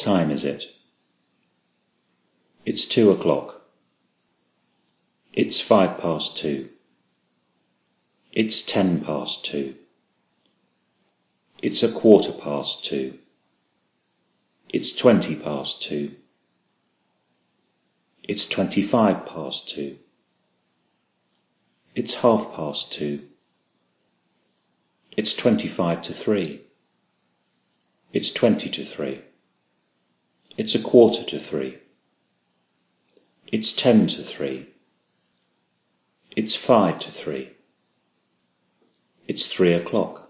time is it? It's 2:00. It's 2:05. It's 2:10. It's 2:15. It's 2:20. It's 2:25. It's 2:30. It's 3:25. It's 3:20. It's 2:45. It's 3:10. It's 5:55. It's 3:00.